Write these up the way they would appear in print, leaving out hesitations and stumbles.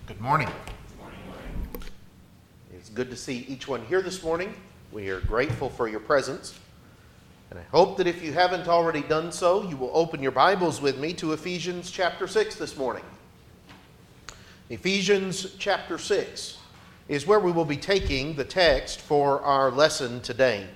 Good morning. It's good to see each one here this morning. We are grateful for your presence. And I hope that if you haven't already done so, you will open your Bibles with me to Ephesians chapter 6 this morning. Ephesians chapter 6 is where we will be taking the text for our lesson today.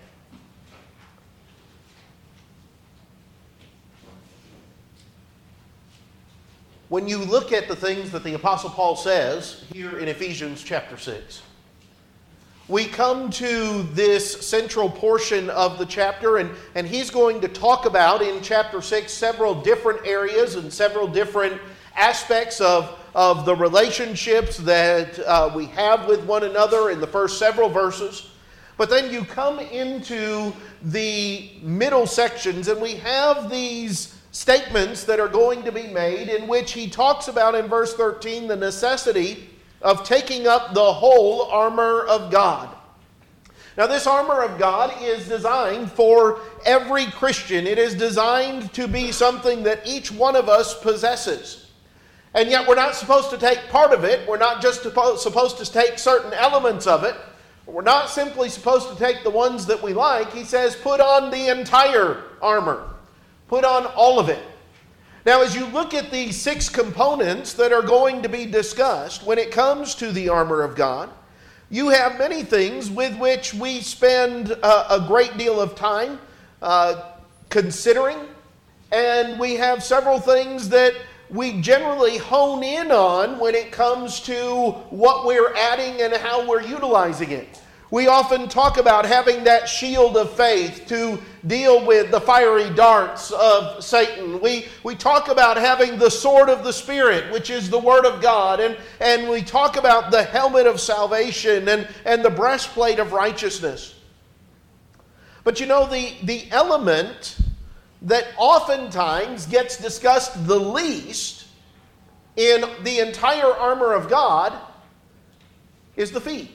When you look at the things that the Apostle Paul says here in Ephesians chapter 6, we come to this central portion of the chapter, and he's going to talk about in chapter 6 several different areas and several different aspects of the relationships that we have with one another in the first several verses. But then you come into the middle sections, and we have these statements that are going to be made in which he talks about in verse 13 the necessity of taking up the whole armor of God. Now, this armor of God is designed for every Christian. It is designed to be something that each one of us possesses. And yet we're not supposed to take part of it. We're not just supposed to take certain elements of it. We're not simply supposed to take the ones that we like. He says, put on the entire armor. Put on all of it. Now, as you look at these 6 components that are going to be discussed when it comes to the armor of God, you have many things with which we spend a great deal of time considering, and we have several things that we generally hone in on when it comes to what we're adding and how we're utilizing it. We often talk about having that shield of faith to deal with the fiery darts of Satan. We talk about having the sword of the Spirit, which is the Word of God. And we talk about the helmet of salvation and the breastplate of righteousness. But you know, the element that oftentimes gets discussed the least in the entire armor of God is the feet.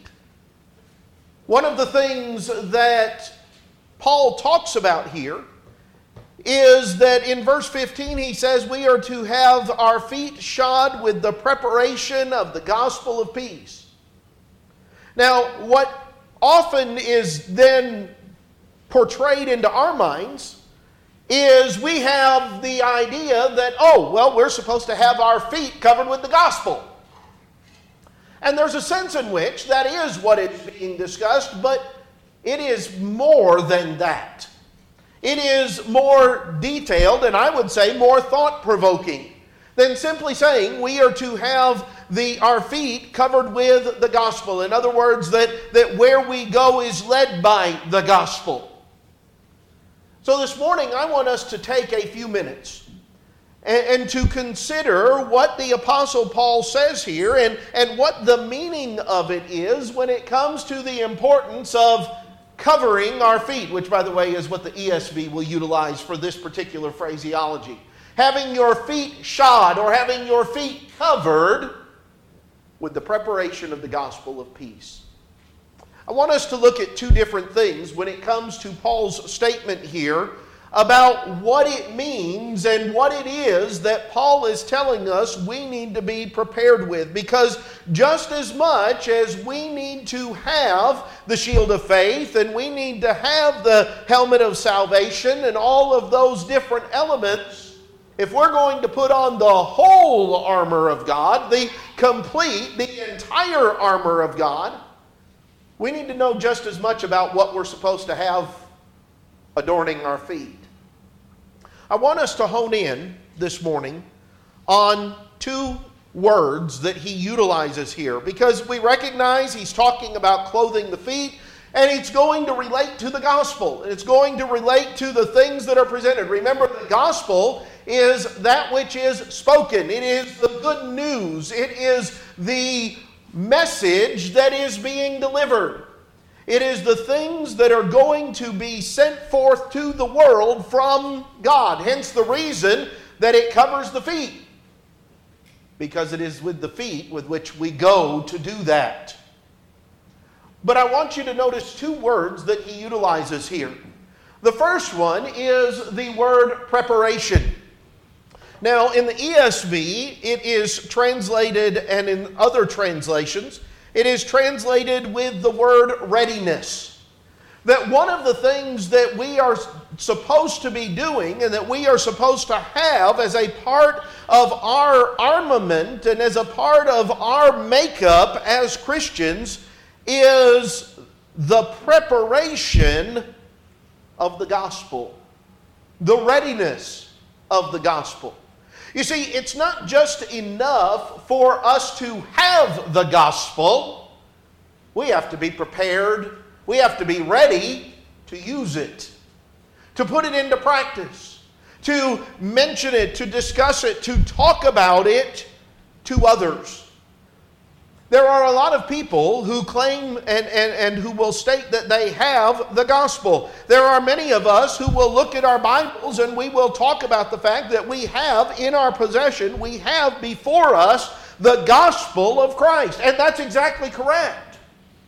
One of the things that Paul talks about here is that in verse 15 he says we are to have our feet shod with the preparation of the gospel of peace. Now, what often is then portrayed into our minds is we have the idea that, we're supposed to have our feet covered with the gospel. And there's a sense in which that is what is being discussed, but it is more than that. It is more detailed, and I would say more thought-provoking than simply saying we are to have our feet covered with the gospel. In other words, that where we go is led by the gospel. So this morning I want us to take a few minutes and to consider what the Apostle Paul says here and what the meaning of it is when it comes to the importance of covering our feet, which, by the way, is what the ESV will utilize for this particular phraseology. Having your feet shod or having your feet covered with the preparation of the gospel of peace. I want us to look at 2 different things when it comes to Paul's statement here about what it means and what it is that Paul is telling us we need to be prepared with. Because just as much as we need to have the shield of faith and we need to have the helmet of salvation and all of those different elements, if we're going to put on the whole armor of God, the entire armor of God, we need to know just as much about what we're supposed to have adorning our feet. I want us to hone in this morning on 2 words that he utilizes here, because we recognize he's talking about clothing the feet, and it's going to relate to the gospel. It's going to relate to the things that are presented. Remember, the gospel is that which is spoken. It is the good news. It is the message that is being delivered. It is the things that are going to be sent forth to the world from God. Hence the reason that it covers the feet. Because it is with the feet with which we go to do that. But I want you to notice 2 words that he utilizes here. The first one is the word preparation. Now, in the ESV, it is translated, and in other translations, it is translated with the word readiness. That one of the things that we are supposed to be doing and that we are supposed to have as a part of our armament and as a part of our makeup as Christians is the preparation of the gospel, the readiness of the gospel. You see, it's not just enough for us to have the gospel. We have to be prepared. We have to be ready to use it, to put it into practice, to mention it, to discuss it, to talk about it to others. There are a lot of people who claim and who will state that they have the gospel. There are many of us who will look at our Bibles and we will talk about the fact that we have in our possession, we have before us the gospel of Christ. And that's exactly correct.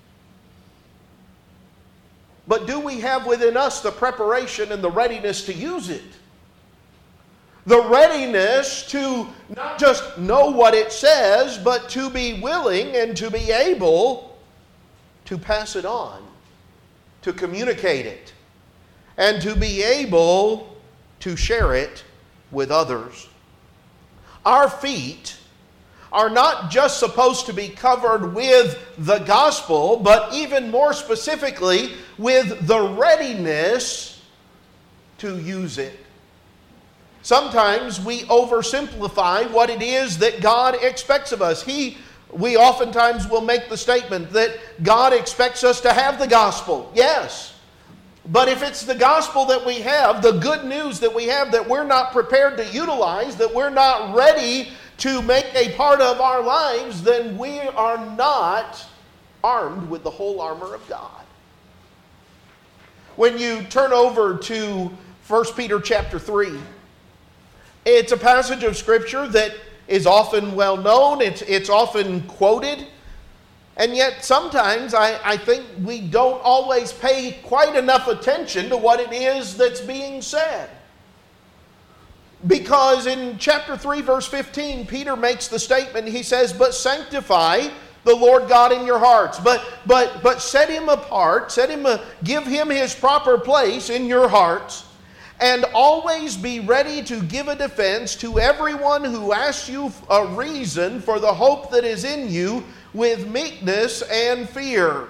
But do we have within us the preparation and the readiness to use it? The readiness to not just know what it says, but to be willing and to be able to pass it on, to communicate it, and to be able to share it with others. Our feet are not just supposed to be covered with the gospel, but even more specifically with the readiness to use it. Sometimes we oversimplify what it is that God expects of us. We oftentimes will make the statement that God expects us to have the gospel. Yes. But if it's the gospel that we have, the good news that we have that we're not prepared to utilize, that we're not ready to make a part of our lives, then we are not armed with the whole armor of God. When you turn over to 1 Peter chapter 3, it's a passage of Scripture that is often well known, it's often quoted, and yet sometimes I think we don't always pay quite enough attention to what it is that's being said. Because in chapter 3, verse 15, Peter makes the statement, he says, "But sanctify the Lord God in your hearts." But set Him apart, give Him His proper place in your hearts, and always be ready to give a defense to everyone who asks you a reason for the hope that is in you with meekness and fear.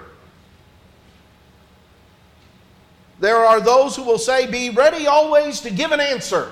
There are those who will say, "Be ready always to give an answer."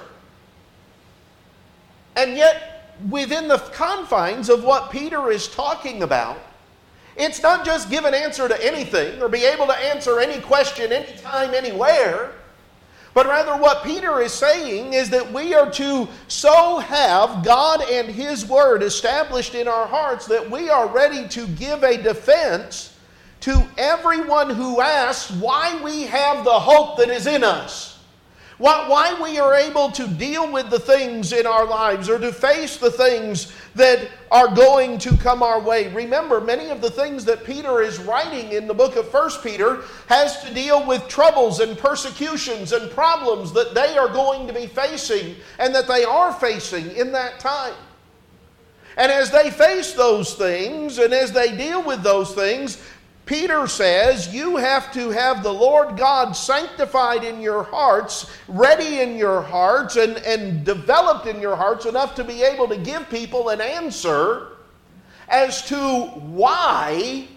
And yet, within the confines of what Peter is talking about, it's not just give an answer to anything or be able to answer any question anytime, anywhere. But rather what Peter is saying is that we are to so have God and His Word established in our hearts that we are ready to give a defense to everyone who asks why we have the hope that is in us. Why we are able to deal with the things in our lives or to face the things that are going to come our way. Remember, many of the things that Peter is writing in the book of 1 Peter has to deal with troubles and persecutions and problems that they are going to be facing and that they are facing in that time. And as they face those things and as they deal with those things, Peter says you have to have the Lord God sanctified in your hearts, ready in your hearts, and developed in your hearts enough to be able to give people an answer as to why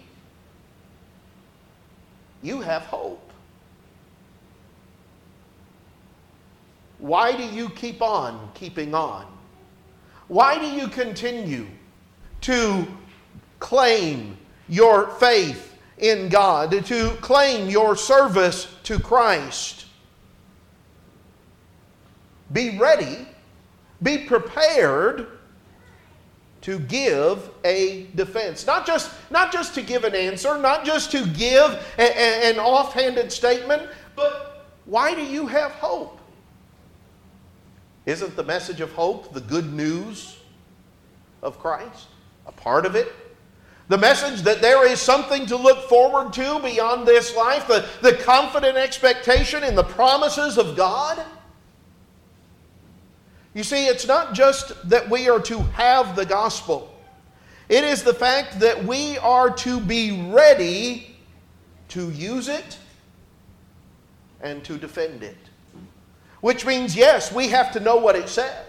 you have hope. Why do you keep on keeping on? Why do you continue to claim your faith in God, to claim your service to Christ? Be ready, be prepared to give a defense. Not just to give an answer, not just to give an offhanded statement, but why do you have hope? Isn't the message of hope the good news of Christ? A part of it? The message that there is something to look forward to beyond this life, the confident expectation in the promises of God. You see, it's not just that we are to have the gospel. It is the fact that we are to be ready to use it and to defend it. Which means, yes, we have to know what it says.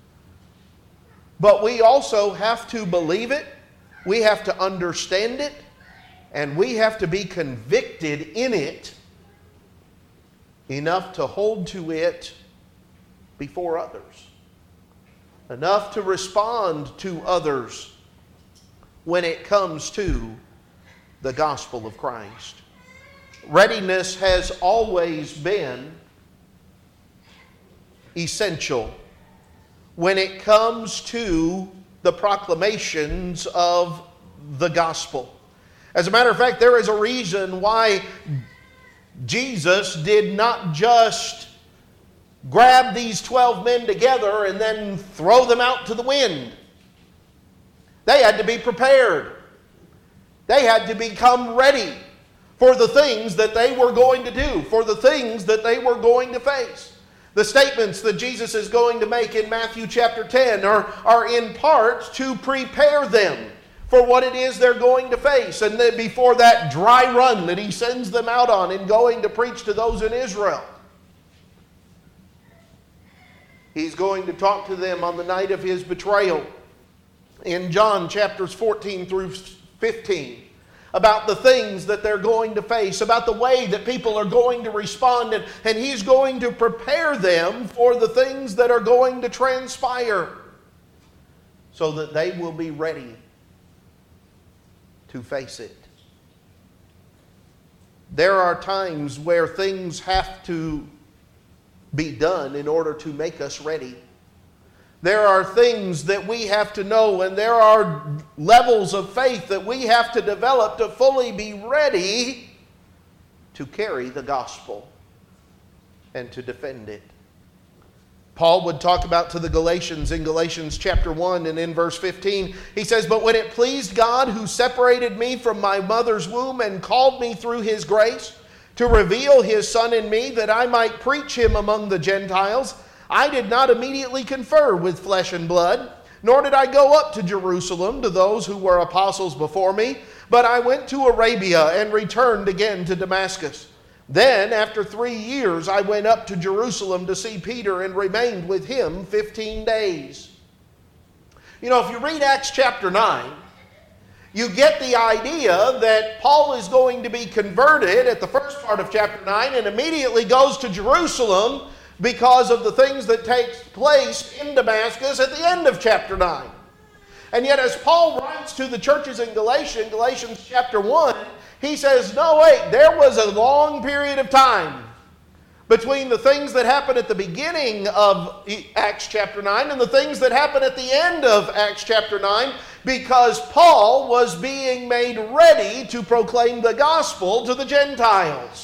But we also have to believe it, we have to understand it, and we have to be convicted in it enough to hold to it before others. Enough to respond to others when it comes to the gospel of Christ. Readiness has always been essential when it comes to the proclamations of the gospel. As a matter of fact, there is a reason why Jesus did not just grab these 12 men together and then throw them out to the wind. They had to be prepared. They had to become ready for the things that they were going to do, for the things that they were going to face. The statements that Jesus is going to make in Matthew chapter 10 are in part to prepare them for what it is they're going to face. And then before that dry run that he sends them out on in going to preach to those in Israel, he's going to talk to them on the night of his betrayal in John chapters 14 through 15 about the things that they're going to face, about the way that people are going to respond, and he's going to prepare them for the things that are going to transpire so that they will be ready to face it. There are times where things have to be done in order to make us ready. There are things that we have to know, and there are levels of faith that we have to develop to fully be ready to carry the gospel and to defend it. Paul would talk about to the Galatians in Galatians chapter 1 and in verse 15. He says, "But when it pleased God who separated me from my mother's womb and called me through his grace to reveal his Son in me that I might preach him among the Gentiles, I did not immediately confer with flesh and blood, nor did I go up to Jerusalem to those who were apostles before me, but I went to Arabia and returned again to Damascus. Then, after 3 years, I went up to Jerusalem to see Peter and remained with him 15 days. You know, if you read Acts chapter 9, you get the idea that Paul is going to be converted at the first part of chapter 9 and immediately goes to Jerusalem because of the things that takes place in Damascus at the end of chapter 9. And yet as Paul writes to the churches in Galatians chapter 1, he says, no, wait, there was a long period of time between the things that happened at the beginning of Acts chapter 9 and the things that happened at the end of Acts chapter 9, because Paul was being made ready to proclaim the gospel to the Gentiles.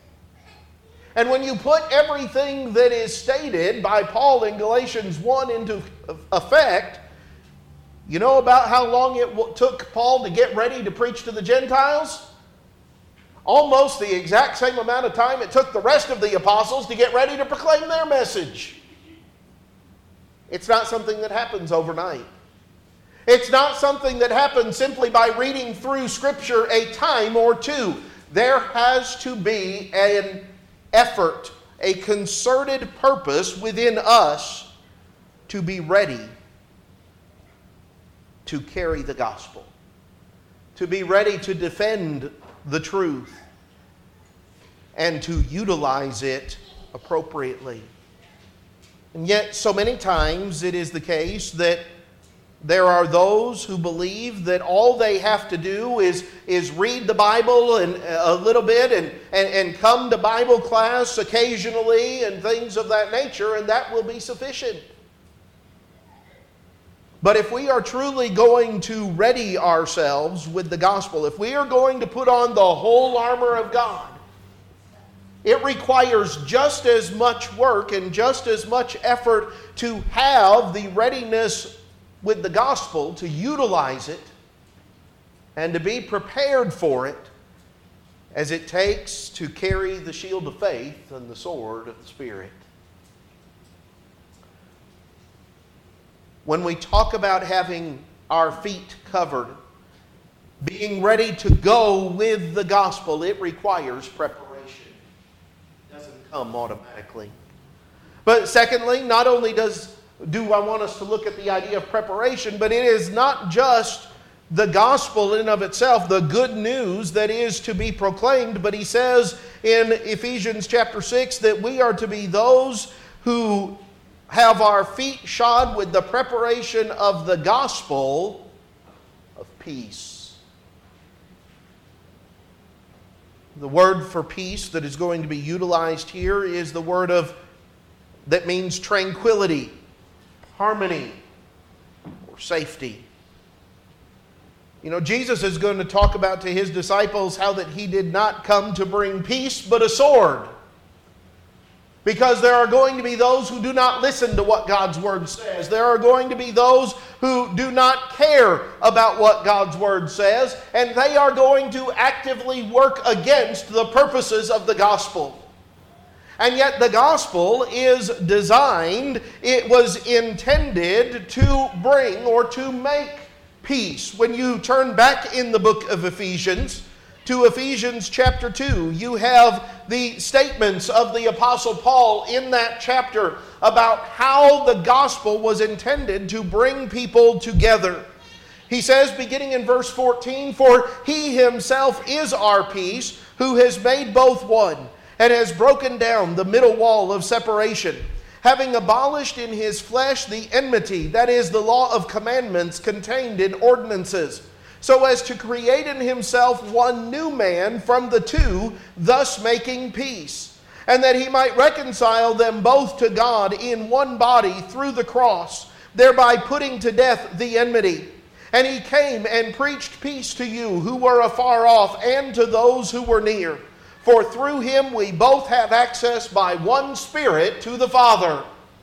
And when you put everything that is stated by Paul in Galatians 1 into effect, you know about how long it took Paul to get ready to preach to the Gentiles? Almost the exact same amount of time it took the rest of the apostles to get ready to proclaim their message. It's not something that happens overnight. It's not something that happens simply by reading through Scripture a time or two. There has to be an effort, a concerted purpose within us to be ready to carry the gospel, to be ready to defend the truth, and to utilize it appropriately. And yet, so many times it is the case that there are those who believe that all they have to do is read the Bible and a little bit and come to Bible class occasionally and things of that nature, and that will be sufficient. But if we are truly going to ready ourselves with the gospel, if we are going to put on the whole armor of God, it requires just as much work and just as much effort to have the readiness with the gospel, to utilize it, and to be prepared for it, as it takes to carry the shield of faith and the sword of the Spirit. when we talk about having our feet covered, being ready to go with the gospel, it requires preparation. It doesn't come automatically. But secondly, not only do I want us to look at the idea of preparation, but it is not just the gospel in and of itself, the good news that is to be proclaimed, but he says in Ephesians chapter 6 that we are to be those who have our feet shod with the preparation of the gospel of peace. The word for peace that is going to be utilized here is the word that means tranquility, harmony, or safety. You know, Jesus is going to talk about to his disciples how that he did not come to bring peace, but a sword. Because there are going to be those who do not listen to what God's Word says. There are going to be those who do not care about what God's Word says, and they are going to actively work against the purposes of the gospel. And yet the gospel is designed, it was intended to bring or to make peace. When you turn back in the book of Ephesians, to Ephesians chapter 2, you have the statements of the Apostle Paul in that chapter about how the gospel was intended to bring people together. He says, beginning in verse 14, "For he himself is our peace, who has made both one, and has broken down the middle wall of separation, having abolished in his flesh the enmity, that is, the law of commandments contained in ordinances, so as to create in himself one new man from the two, thus making peace, and that he might reconcile them both to God in one body through the cross, thereby putting to death the enmity. And he came and preached peace to you who were afar off, and to those who were near. For through him we both have access by one Spirit to the Father."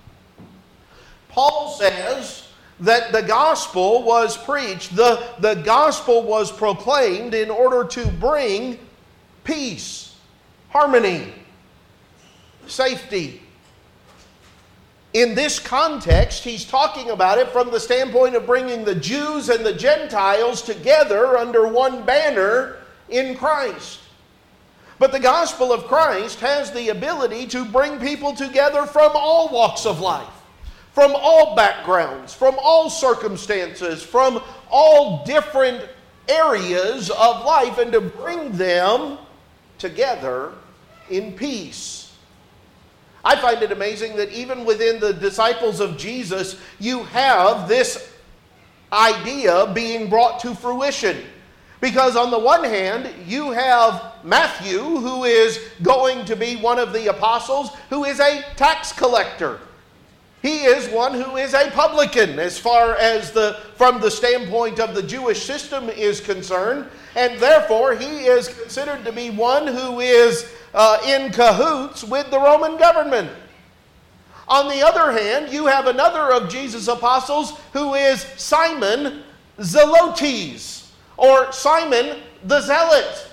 Paul says that the gospel was preached, the gospel was proclaimed in order to bring peace, harmony, safety. In this context, he's talking about it from the standpoint of bringing the Jews and the Gentiles together under one banner in Christ. But the gospel of Christ has the ability to bring people together from all walks of life, from all backgrounds, from all circumstances, from all different areas of life, and to bring them together in peace. I find it amazing that even within the disciples of Jesus, you have this idea being brought to fruition. Because on the one hand, you have Matthew, who is going to be one of the apostles, who is a tax collector. He is one who is a publican as far as from the standpoint of the Jewish system is concerned. And therefore, he is considered to be one who is in cahoots with the Roman government. On the other hand, you have another of Jesus' apostles who is Simon Zelotes, or Simon the Zealot.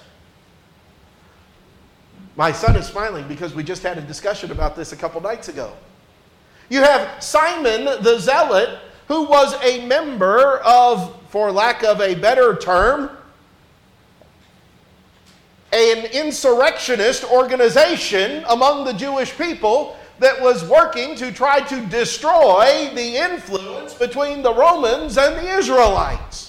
My son is smiling because we just had a discussion about this a couple nights ago. You have Simon the Zealot, who was a member of, for lack of a better term, an insurrectionist organization among the Jewish people that was working to try to destroy the influence between the Romans and the Israelites.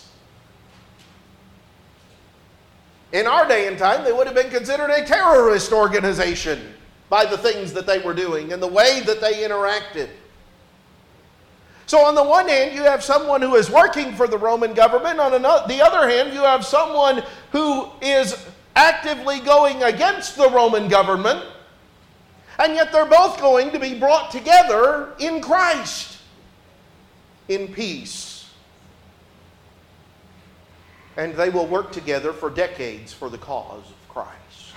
In our day and time, they would have been considered a terrorist organization by the things that they were doing and the way that they interacted. So on the one hand, you have someone who is working for the Roman government. On the other hand, you have someone who is actively going against the Roman government. And yet they're both going to be brought together in Christ, in peace. And they will work together for decades for the cause of Christ.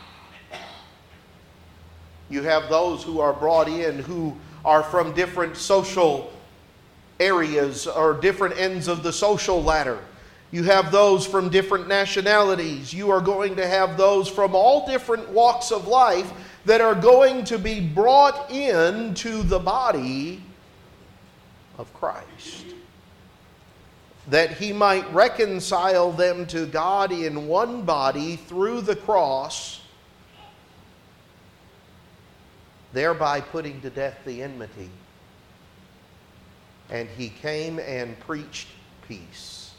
You have those who are brought in who are from different social areas or different ends of the social ladder. You have those from different nationalities. You are going to have those from all different walks of life that are going to be brought into the body of Christ, that he might reconcile them to God in one body through the cross, thereby putting to death the enmity. And he came and preached peace.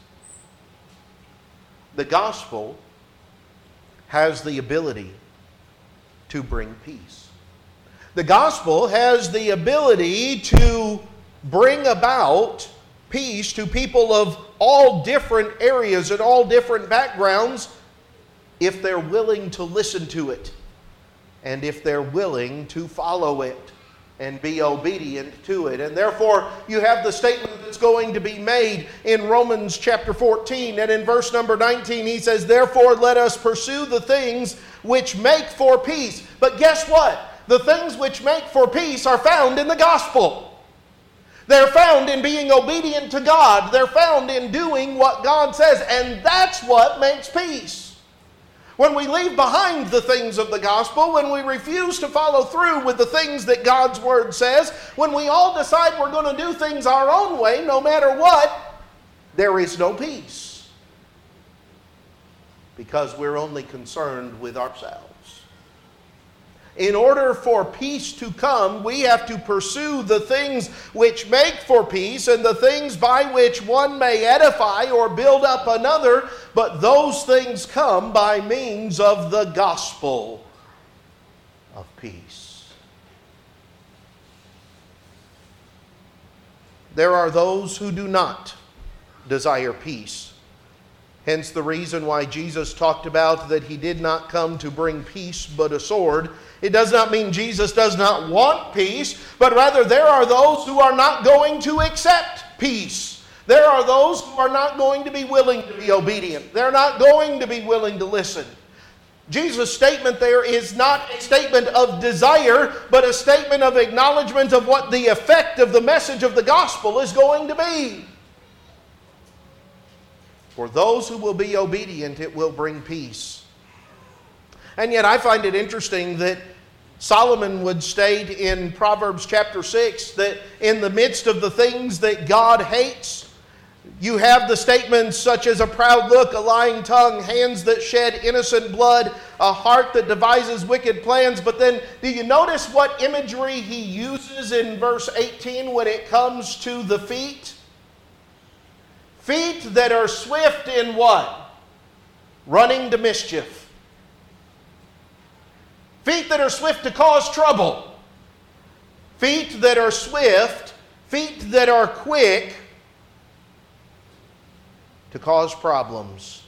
The gospel has the ability to bring peace. The gospel has the ability to bring about peace to people of all different areas and all different backgrounds if they're willing to listen to it and if they're willing to follow it and be obedient to it. And therefore, you have the statement that's going to be made in Romans chapter 14. And in verse number 19, he says, "Therefore let us pursue the things which make for peace." But guess what? The things which make for peace are found in the gospel. They're found in being obedient to God. They're found in doing what God says. And that's what makes peace. When we leave behind the things of the gospel, when we refuse to follow through with the things that God's word says, when we all decide we're going to do things our own way, no matter what, there is no peace. Because we're only concerned with ourselves. In order for peace to come, we have to pursue the things which make for peace and the things by which one may edify or build up another, but those things come by means of the gospel of peace. There are those who do not desire peace. Hence the reason why Jesus talked about that he did not come to bring peace but a sword. It does not mean Jesus does not want peace, but rather there are those who are not going to accept peace. There are those who are not going to be willing to be obedient. They're not going to be willing to listen. Jesus' statement there is not a statement of desire, but a statement of acknowledgement of what the effect of the message of the gospel is going to be. For those who will be obedient, it will bring peace. And yet I find it interesting that Solomon would state in Proverbs chapter 6 that in the midst of the things that God hates, you have the statements such as a proud look, a lying tongue, hands that shed innocent blood, a heart that devises wicked plans. But then, do you notice what imagery he uses in verse 18 when it comes to the feet? Feet that are swift in what? Running to mischief. Feet that are swift to cause trouble. Feet that are swift, feet that are quick to cause problems.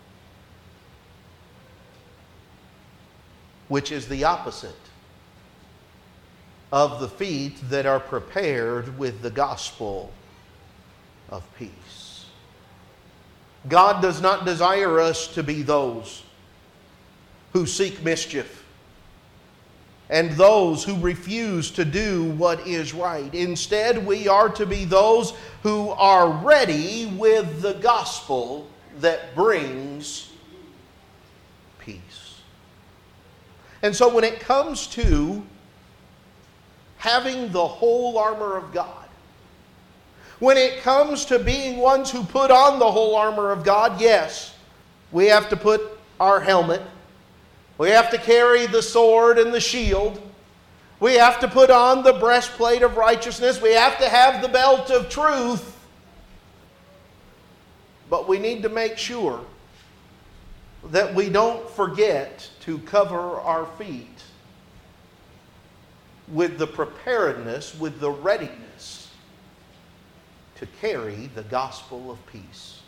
Which is the opposite of the feet that are prepared with the gospel of peace. God does not desire us to be those who seek mischief and those who refuse to do what is right. Instead, we are to be those who are ready with the gospel that brings peace. And so when it comes to having the whole armor of God, when it comes to being ones who put on the whole armor of God, yes, we have to put our helmet. We have to carry the sword and the shield. We have to put on the breastplate of righteousness. We have to have the belt of truth. But we need to make sure that we don't forget to cover our feet with the preparedness, with the readiness to carry the gospel of peace.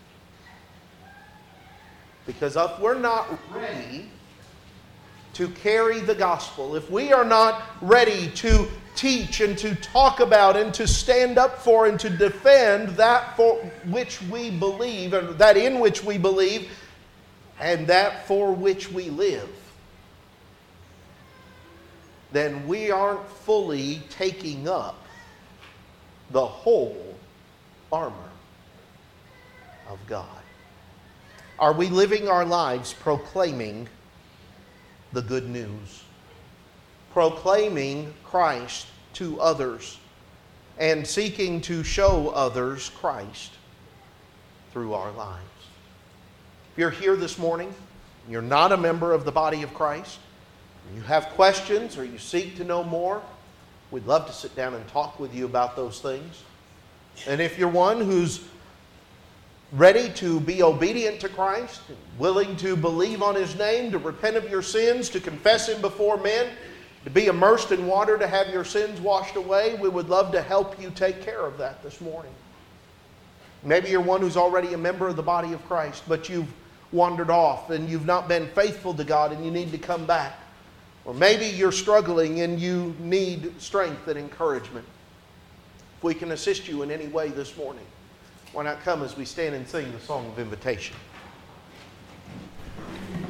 Because if we're not ready to carry the gospel, if we are not ready to teach and to talk about and to stand up for and to defend that for which we believe, and that in which we believe, and that for which we live, then we aren't fully taking up the whole armor of God. Are we living our lives proclaiming the good news? Proclaiming Christ to others and seeking to show others Christ through our lives. If you're here this morning, you're not a member of the body of Christ, you have questions or you seek to know more, we'd love to sit down and talk with you about those things. And if you're one who's ready to be obedient to Christ, willing to believe on His name, to repent of your sins, to confess Him before men, to be immersed in water to have your sins washed away, we would love to help you take care of that this morning. Maybe you're one who's already a member of the body of Christ, but you've wandered off and you've not been faithful to God and you need to come back. Or maybe you're struggling and you need strength and encouragement. If we can assist you in any way this morning, why not come as we stand and sing the song of invitation?